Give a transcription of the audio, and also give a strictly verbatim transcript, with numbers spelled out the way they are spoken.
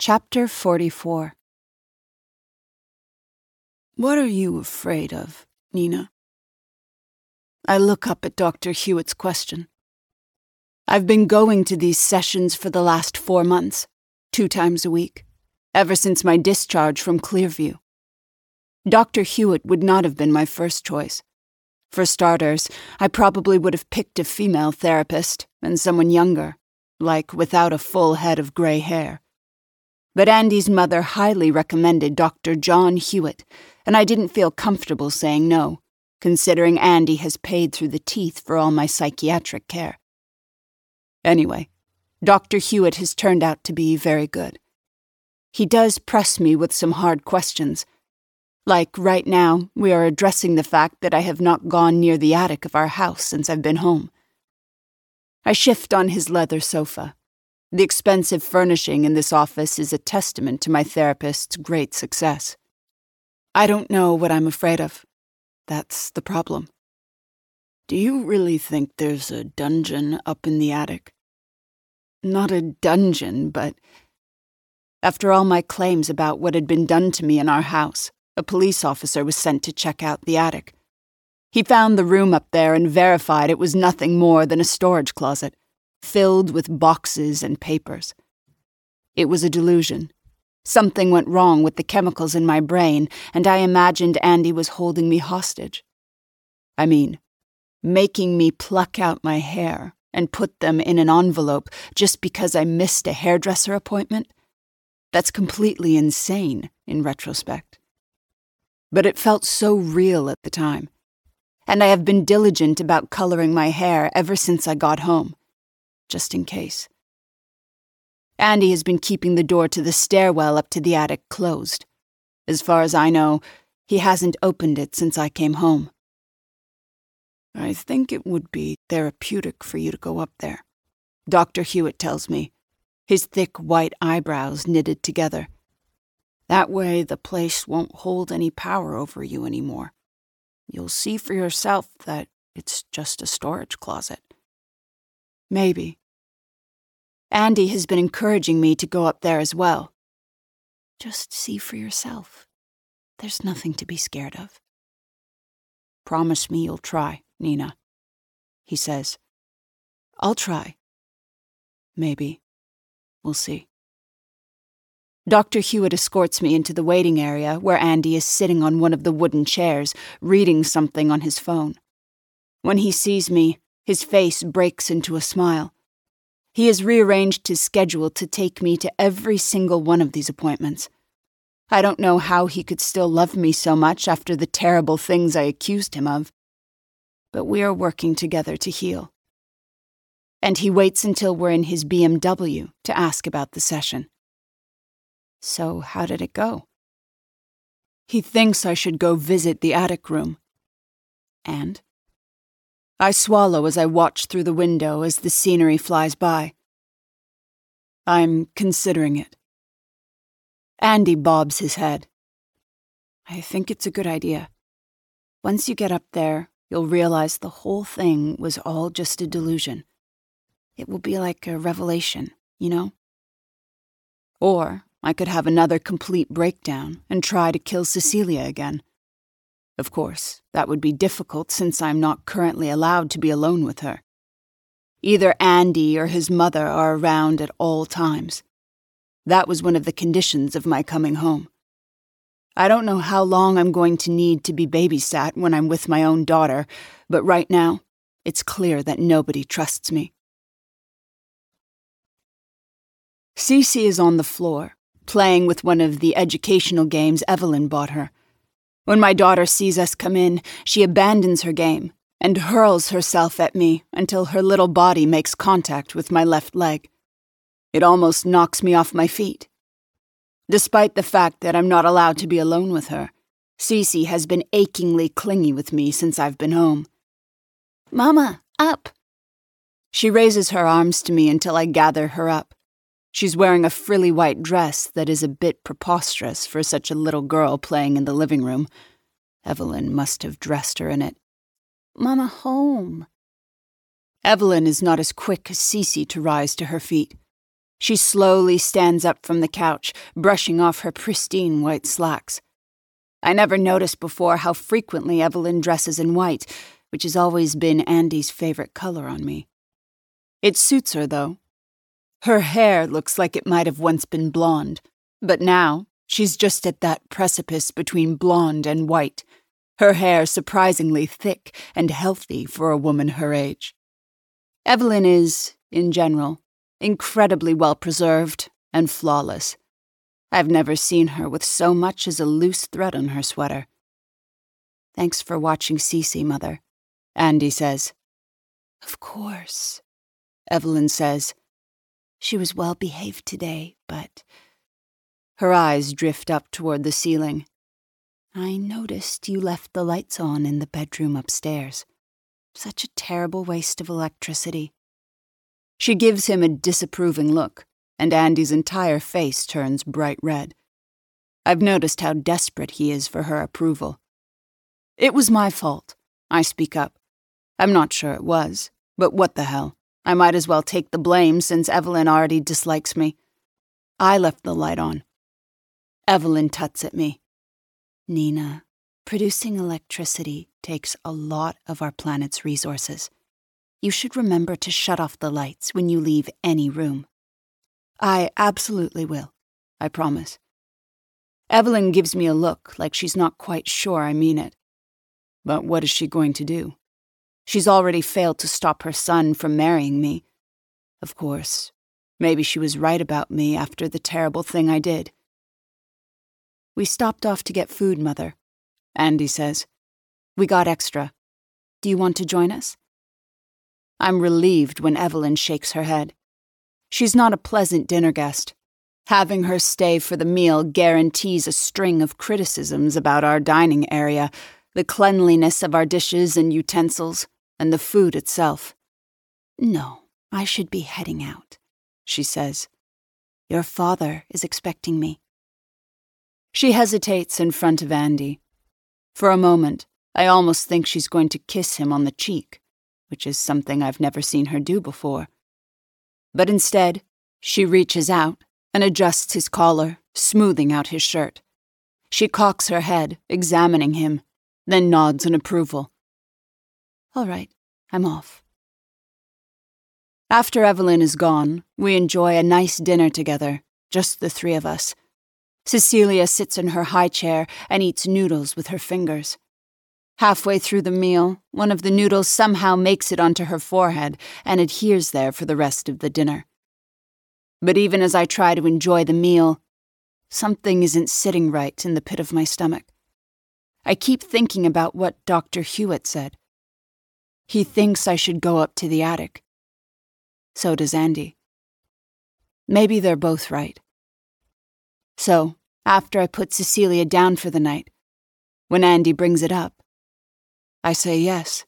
Chapter forty-four. What are you afraid of, Nina? I look up at Doctor Hewitt's question. I've been going to these sessions for the last four months, two times a week, ever since my discharge from Clearview. Doctor Hewitt would not have been my first choice. For starters, I probably would have picked a female therapist and someone younger, like without a full head of gray hair. But Andy's mother highly recommended Doctor John Hewitt, and I didn't feel comfortable saying no, considering Andy has paid through the teeth for all my psychiatric care. Anyway, Doctor Hewitt has turned out to be very good. He does press me with some hard questions. Like right now, we are addressing the fact that I have not gone near the attic of our house since I've been home. I shift on his leather sofa. The expensive furnishing in this office is a testament to my therapist's great success. I don't know what I'm afraid of. That's the problem. Do you really think there's a dungeon up in the attic? Not a dungeon, but... After all my claims about what had been done to me in our house, a police officer was sent to check out the attic. He found the room up there and verified it was nothing more than a storage closet, filled with boxes and papers. It was a delusion. Something went wrong with the chemicals in my brain, and I imagined Andy was holding me hostage. I mean, making me pluck out my hair and put them in an envelope just because I missed a hairdresser appointment? That's completely insane in retrospect. But it felt so real at the time, and I have been diligent about coloring my hair ever since I got home. Just in case. Andy has been keeping the door to the stairwell up to the attic closed. As far as I know, he hasn't opened it since I came home. I think it would be therapeutic for you to go up there, Doctor Hewitt tells me, his thick white eyebrows knitted together. That way the place won't hold any power over you anymore. You'll see for yourself that it's just a storage closet. Maybe. Andy has been encouraging me to go up there as well. Just see for yourself. There's nothing to be scared of. Promise me you'll try, Nina, he says. I'll try. Maybe. We'll see. Doctor Hewitt escorts me into the waiting area where Andy is sitting on one of the wooden chairs, reading something on his phone. When he sees me, his face breaks into a smile. He has rearranged his schedule to take me to every single one of these appointments. I don't know how he could still love me so much after the terrible things I accused him of. But we are working together to heal. And he waits until we're in his B M W to ask about the session. So how did it go? He thinks I should go visit the attic room. And? I swallow as I watch through the window as the scenery flies by. I'm considering it. Andy bobs his head. I think it's a good idea. Once you get up there, you'll realize the whole thing was all just a delusion. It will be like a revelation, you know? Or I could have another complete breakdown and try to kill Cecilia again. Of course, that would be difficult since I'm not currently allowed to be alone with her. Either Andy or his mother are around at all times. That was one of the conditions of my coming home. I don't know how long I'm going to need to be babysat when I'm with my own daughter, but right now, it's clear that nobody trusts me. Cece is on the floor, playing with one of the educational games Evelyn bought her. When my daughter sees us come in, she abandons her game and hurls herself at me until her little body makes contact with my left leg. It almost knocks me off my feet. Despite the fact that I'm not allowed to be alone with her, Cece has been achingly clingy with me since I've been home. Mama, up! She raises her arms to me until I gather her up. She's wearing a frilly white dress that is a bit preposterous for such a little girl playing in the living room. Evelyn must have dressed her in it. Mama, home. Evelyn is not as quick as Cece to rise to her feet. She slowly stands up from the couch, brushing off her pristine white slacks. I never noticed before how frequently Evelyn dresses in white, which has always been Andy's favorite color on me. It suits her, though. Her hair looks like it might have once been blonde, but now she's just at that precipice between blonde and white, her hair surprisingly thick and healthy for a woman her age. Evelyn is, in general, incredibly well-preserved and flawless. I've never seen her with so much as a loose thread on her sweater. "Thanks for watching Cece, Mother," Andy says. "Of course," Evelyn says. "She was well-behaved today, but—" Her eyes drift up toward the ceiling. "I noticed you left the lights on in the bedroom upstairs. Such a terrible waste of electricity." She gives him a disapproving look, and Andy's entire face turns bright red. I've noticed how desperate he is for her approval. "It was my fault," I speak up. I'm not sure it was, but what the hell? I might as well take the blame since Evelyn already dislikes me. I left the light on. Evelyn tuts at me. "Nina, producing electricity takes a lot of our planet's resources. You should remember to shut off the lights when you leave any room." "I absolutely will, I promise." Evelyn gives me a look like she's not quite sure I mean it. But what is she going to do? She's already failed to stop her son from marrying me. Of course, maybe she was right about me after the terrible thing I did. "We stopped off to get food, Mother," Andy says. "We got extra. Do you want to join us?" I'm relieved when Evelyn shakes her head. She's not a pleasant dinner guest. Having her stay for the meal guarantees a string of criticisms about our dining area, the cleanliness of our dishes and utensils, and the food itself. "No, I should be heading out," she says. "Your father is expecting me." She hesitates in front of Andy. For a moment, I almost think she's going to kiss him on the cheek, which is something I've never seen her do before. But instead, she reaches out and adjusts his collar, smoothing out his shirt. She cocks her head, examining him, then nods in approval. "All right, I'm off." After Evelyn is gone, we enjoy a nice dinner together, just the three of us. Cecilia sits in her high chair and eats noodles with her fingers. Halfway through the meal, one of the noodles somehow makes it onto her forehead and adheres there for the rest of the dinner. But even as I try to enjoy the meal, something isn't sitting right in the pit of my stomach. I keep thinking about what Doctor Hewitt said. He thinks I should go up to the attic. So does Andy. Maybe they're both right. So, after I put Cecilia down for the night, when Andy brings it up, I say yes.